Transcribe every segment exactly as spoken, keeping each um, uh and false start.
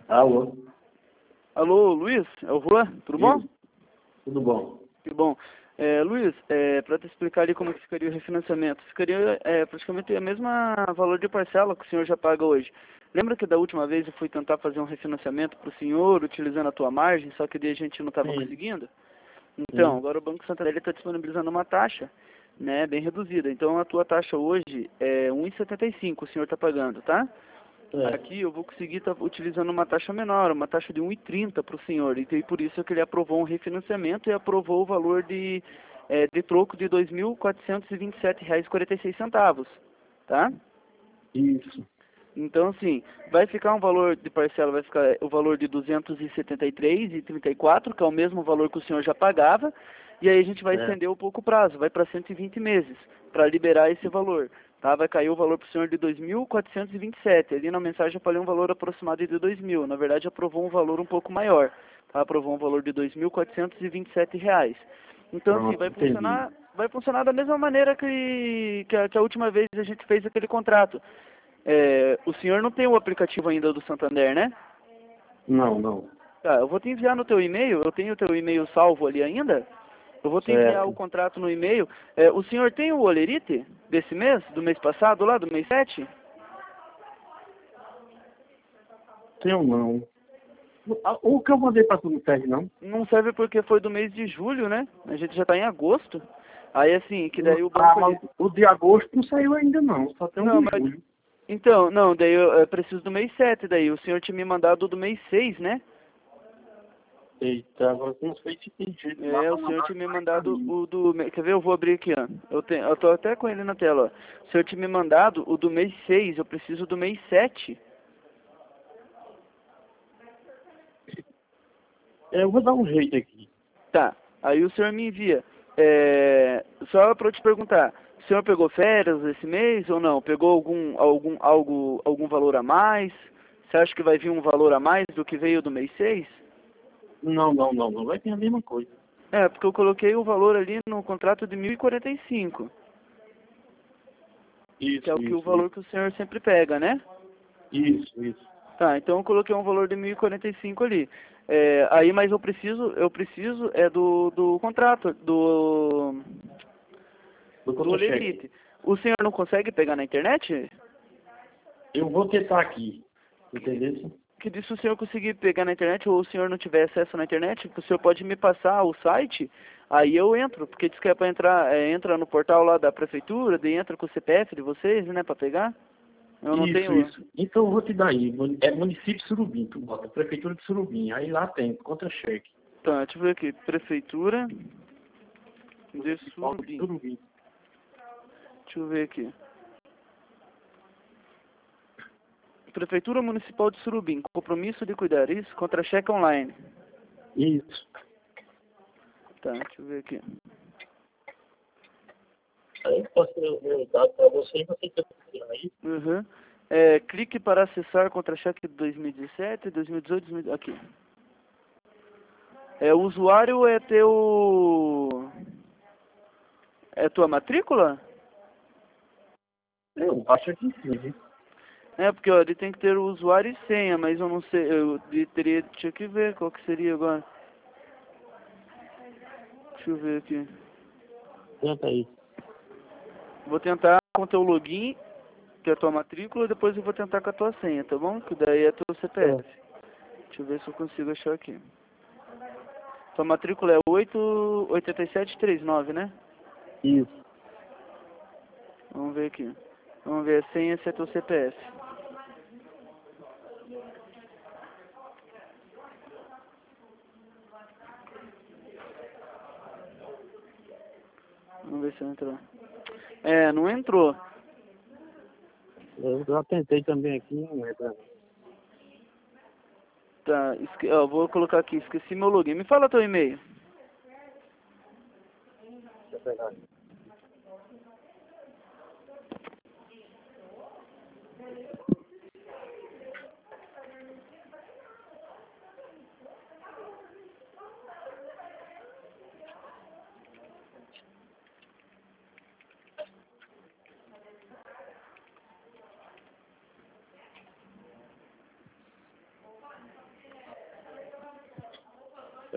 Alô? Alô, Luiz? É o Juan? Tudo bom? Isso. Tudo bom. Tudo bom. É, Luiz, é, para te explicar ali como que ficaria o refinanciamento, ficaria é, praticamente a mesma valor de parcela que o senhor já paga hoje. Lembra que da última vez eu fui tentar fazer um refinanciamento para o senhor, utilizando a tua margem, só que daí a gente não estava Sim. conseguindo? Então, Sim. agora o Banco Santander está disponibilizando uma taxa, né, bem reduzida. Então a tua taxa hoje é um vírgula setenta e cinco, o senhor está pagando, tá? É. Aqui eu vou conseguir estar utilizando uma taxa menor, uma taxa de um vírgula trinta para o senhor. E por isso que ele aprovou um refinanciamento e aprovou o valor de, é, de troco de dois mil quatrocentos e vinte e sete reais e quarenta e seis centavos, tá? Isso. Então, assim, vai ficar um valor de parcela, vai ficar o valor de duzentos e setenta e três reais e trinta e quatro centavos, que é o mesmo valor que o senhor já pagava, e aí a gente vai É. estender um pouco o prazo, vai para cento e vinte meses, para liberar esse valor, tá? Vai cair o valor para o senhor de dois mil quatrocentos e vinte e sete. Ali na mensagem eu falei um valor aproximado de dois mil, na verdade aprovou um valor um pouco maior, tá? Aprovou um valor de dois mil quatrocentos e vinte e sete reais. Então, assim, Pronto, vai entendi. funcionar, vai funcionar da mesma maneira que, que, a, que a última vez a gente fez aquele contrato. É, o senhor não tem o aplicativo ainda do Santander, né? Não, não. Tá, eu vou te enviar no teu e-mail, eu tenho o teu e-mail salvo ali ainda. Eu vou te enviar o Certo. contrato no e-mail. É, o senhor tem o Olerite desse mês, do mês passado lá, do mês sete? Tenho não. O que eu mandei pra tu não serve, não? Não serve porque foi do mês de julho, né? A gente já tá em agosto. Aí assim, que daí o Ah, banco mas ele... o de agosto não saiu ainda, não. Só tem um Não, de mas... julho. Então, não, daí eu, eu preciso do mês sete daí. O senhor tinha me mandado do mês seis, né? Eita, agora eu não sei se tem jeito lá É, pra o senhor mandar tinha me mais pra mandado mim. o do... Quer ver? Eu vou abrir aqui, ó. Eu, tenho, eu tô até com ele na tela, ó. O senhor tinha me mandado o do mês seis, eu preciso do mês sete. É, eu vou dar um jeito aqui. Tá, aí o senhor me envia. É, só para eu te perguntar, o senhor pegou férias esse mês ou não? Pegou algum, algum, algo, algum valor a mais? Você acha que vai vir um valor a mais do que veio do mês seis? Não, não, não. Não vai ter a mesma coisa. É, porque eu coloquei o valor ali no contrato de mil e quarenta e cinco, que é Isso, o que o isso, isso. valor que o senhor sempre pega, né? Isso, isso. Tá, então eu coloquei um valor de mil e quarenta e cinco ali. É, aí, mas eu preciso, eu preciso é do, do contrato, do, Do do contra-cheque. Olerite. O senhor não consegue pegar na internet? Eu vou tentar aqui. Entendeu? Que se o senhor conseguir pegar na internet ou o senhor não tiver acesso na internet, o senhor pode me passar o site, aí eu entro, porque diz que é para entrar, é, entra no portal lá da prefeitura, daí entra com o C P F de vocês, né, para pegar. Eu não Isso, tenho... isso. Então eu vou te dar aí. Muni- É município de Surubim, tu bota. Prefeitura de Surubim. Aí lá tem contra-cheque. Tá, deixa eu ver aqui, prefeitura de Municipal de Surubim. Surubim. Deixa eu ver aqui. Prefeitura Municipal de Surubim, compromisso de cuidar, isso? Contra-cheque online. Isso. Tá, deixa eu ver aqui. Aí eu posso eu dar para você e você tem que aí. Uhum. É, clique para acessar contra-cheque de dois mil e dezessete, dois mil e dezoito, dois mil... aqui. É, o usuário é teu... É tua matrícula? Eu acho que sim, viu? É, porque ó, ele tem que ter o usuário e senha, mas eu não sei, eu de- teria, tinha que ver qual que seria agora. Deixa eu ver aqui. Tenta aí. Vou tentar com o teu login, que é a tua matrícula, depois eu vou tentar com a tua senha, tá bom? Que daí é teu C P F. É. Deixa eu ver se eu consigo achar aqui. Tua matrícula é oito oito sete três nove, né? Isso. Vamos ver aqui. Vamos ver a senha se é teu C P F. Vamos ver se entrou. É, não entrou. Eu já tentei também aqui, não é pra... Tá, esque... ó, vou colocar aqui, esqueci meu login. Me fala teu e-mail. Deixa eu pegar aqui.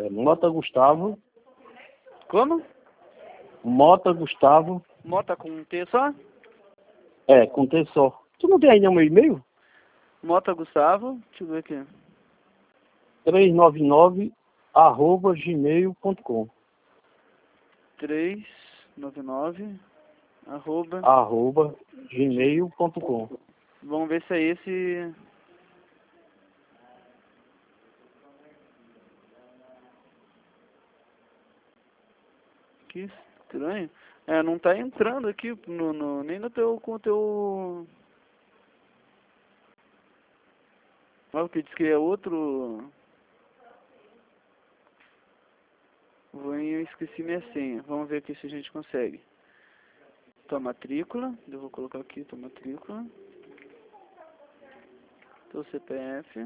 É, Mota Gustavo. Como? Mota Gustavo. Mota com um T só? É, com T só. Tu não tem aí meu e-mail? Mota Gustavo, deixa eu ver aqui. trezentos e noventa e nove arroba gmail ponto com. trezentos e noventa e nove arroba arroba gmail ponto com. Vamos ver se é esse. Que estranho. É, não tá entrando aqui no, no, nem no teu, com o teu... Olha o que diz que é outro... Vou em, eu esqueci minha senha. Vamos ver aqui se a gente consegue. Tua matrícula. Eu vou colocar aqui tua matrícula. Teu C P F.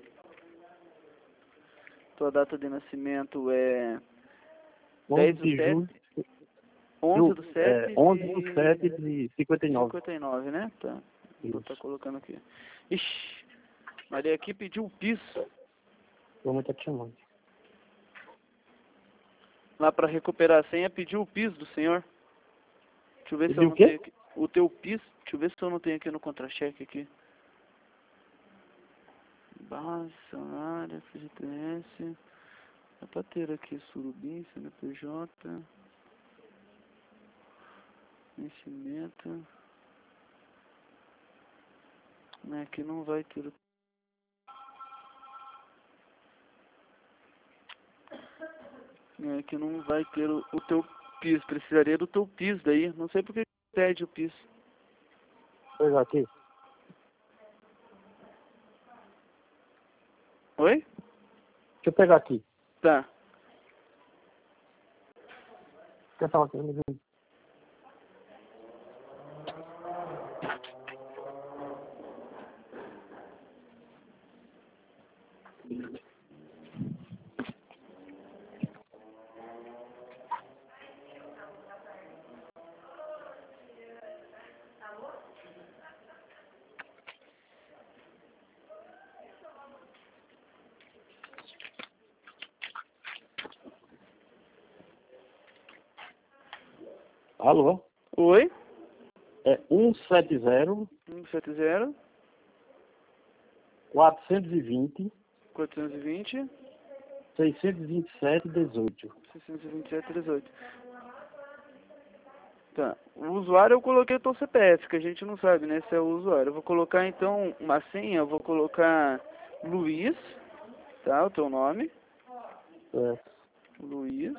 Tua data de nascimento é... dez do sete. onze do sete. É, onze do sete de cinquenta e nove. cinquenta e nove, né? Tá. Isso. Vou tá colocando aqui. Ixi. Maria aqui pediu o piso. Vamos estar te chamando. Lá para recuperar a senha, pediu o piso do senhor. Deixa eu ver se eu Pediu não o quê? tenho aqui. O teu piso. Deixa eu ver se eu não tenho aqui no contra-cheque aqui. Base, salário, F G T S. É pra ter aqui Surubim, C N P J. Vencimento. Aqui não vai ter o... Aqui não vai ter o, o teu piso. Precisaria do teu piso daí. Não sei porque pede o piso. Vou pegar aqui. Oi? Deixa eu pegar aqui. Tá. Quer falar comigo? Alô? Oi? É um sete zero, um sete zero, quatrocentos e vinte, quatrocentos e vinte, seiscentos e vinte e sete, dezoito. seiscentos e vinte e sete, dezoito. Tá. O usuário eu coloquei o teu C P F, que a gente não sabe, né, se é o usuário. Eu vou colocar então uma senha, eu vou colocar Luiz, tá, o teu nome. É. Luiz.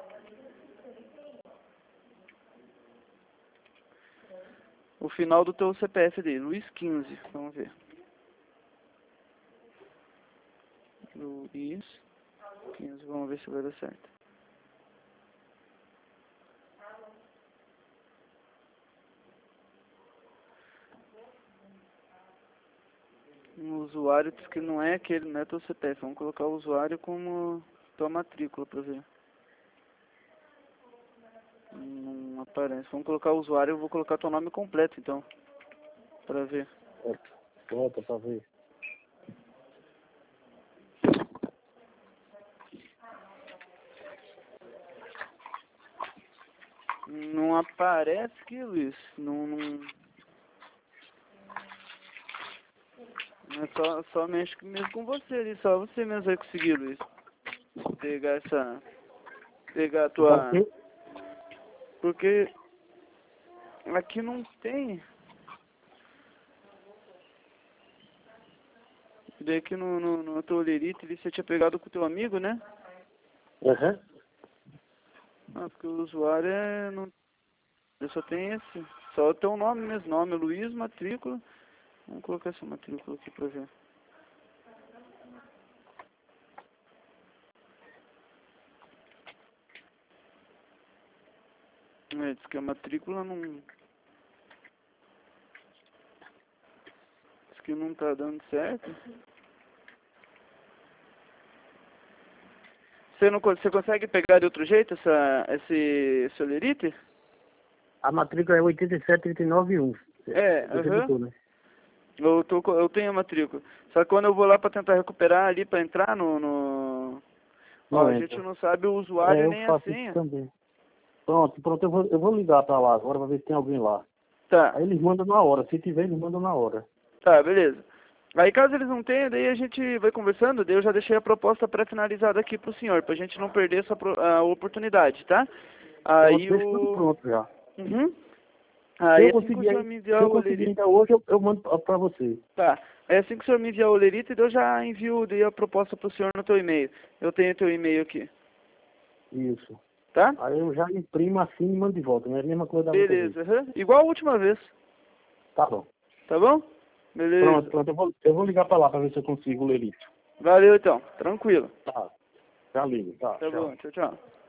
O final do teu C P F dele, Luiz quinze, vamos ver. Luiz quinze, vamos ver se vai dar certo. O usuário diz que não é aquele, não é teu C P F. Vamos colocar o usuário como tua matrícula pra ver. Não aparece. Vamos colocar o usuário, eu vou colocar teu nome completo então. Pra ver. É. Volta pra ver. Não aparece aqui, Luiz. Não, não... É só, só mexe mesmo com você ali. Só você mesmo vai conseguir, Luiz. Pegar essa... Pegar a tua... Porque... Aqui não tem... Daí aqui no, no, no teu Olerite ali você tinha pegado com o teu amigo, né? Aham. Ah, porque o usuário é... Não... Eu só tem esse. Só o teu nome mesmo. Nome é Luiz, matrícula. Vamos colocar essa matrícula aqui pra ver. É, diz que a matrícula não... Diz que não tá dando certo. Você, não, você consegue pegar de outro jeito essa, esse, esse Olerite? A matrícula é oitenta e sete, trinta e nove, um. É, aham. Uhum. Né? Eu, tô, eu tenho a matrícula. Só que quando eu vou lá pra tentar recuperar ali, pra entrar no, no, Ó, a Não gente entra. não sabe o usuário É, eu nem a faço isso senha. também. Pronto, pronto, eu vou, eu vou ligar pra lá agora pra ver se tem alguém lá. Tá, Aí eles mandam na hora, se tiver, eles mandam na hora. tá, beleza. Aí caso eles não tenham, daí a gente vai conversando, daí eu já deixei a proposta pré-finalizada aqui pro senhor, pra gente não perder essa pro- a oportunidade, tá? Pronto, Aí deixa tudo o... pronto já. Uhum. Se Aí eu assim que o conseguir, senhor aí- me se enviar eu o conseguir olerite... ainda hoje, eu, eu mando pra, pra você. Tá. Aí assim que o senhor me enviar o olerite, eu já envio daí a proposta pro senhor no teu e-mail. Eu tenho teu e-mail aqui, Isso. tá? Aí eu já imprimo assim e mando de volta, não é a mesma coisa da outra vez. Beleza, aham. Igual a última vez, Tá bom. tá bom? Pronto, Beleza. pronto, eu vou, eu vou ligar pra lá pra ver se eu consigo ler isso. Valeu então, tranquilo. Tá. Já ligo, tá, Tá tchau. bom, tchau, tchau.